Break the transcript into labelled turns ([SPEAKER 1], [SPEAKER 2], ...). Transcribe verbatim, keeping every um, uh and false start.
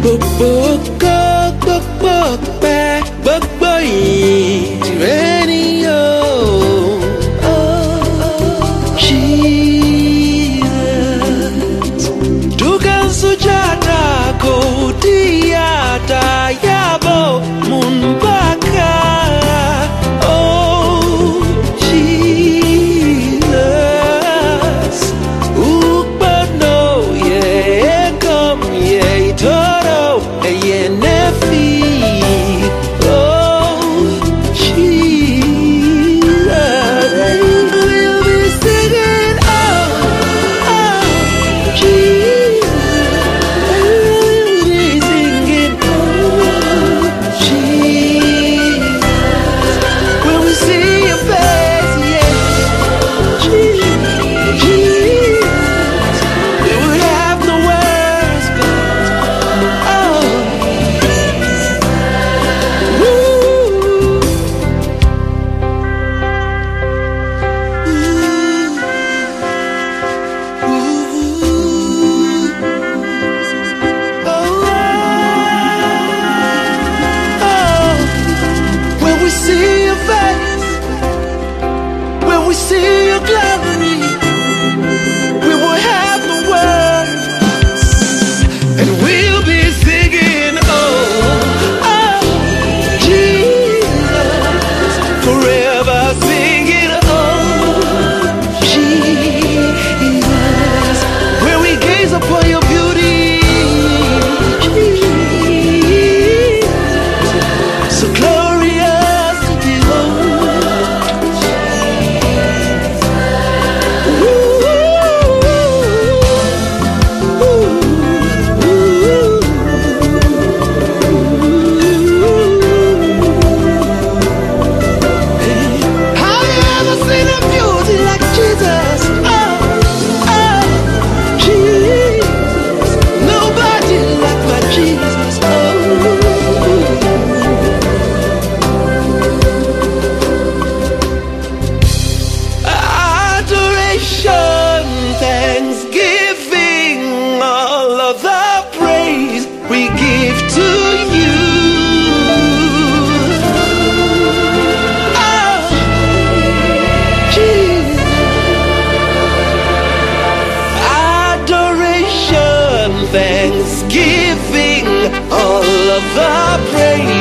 [SPEAKER 1] Gbogbo ògo, gbogbo ọpẹ́, gbogbo ìyìn tìrẹ ni o. Jesus. Dukan sujada kodia dayabo munbaka. Oh Jesus. Ukbano ye kom ye toro ye nefi. Oh Jesus. We'll be singing oh oh Jesus. We'll be singing oh Jesus. When we see your face, yes, Jesus, we would have no words, but oh, when we see your face, when we see your glory, we will have no words, and we'll be singing, oh, oh, Jesus, forever singing, oh, Jesus, when we gaze upon your beauty, Jesus, so glorious to behold. Have you ever seen a beauty like Jesus? Oh, oh, Jesus. Nobody like my Jesus. Oh. Adoration, thanksgiving, all of the praise we give to you. Oh, Jesus. Adoration, thanksgiving, all of the praise